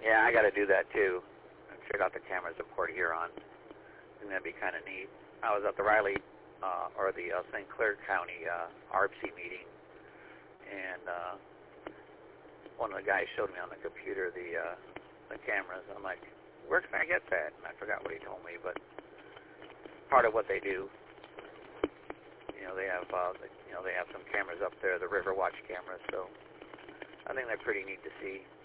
Yeah, I got to do that too. Check out the cameras at Port Huron. I think that'd be kind of neat. I was at the Riley, or the St. Clair County ARPC meeting, and one of the guys showed me on the computer the cameras. I'm like, where can I get that? And I forgot what he told me, but part of what they do, they have they have some cameras up there, the Riverwatch cameras. So I think they're pretty neat to see.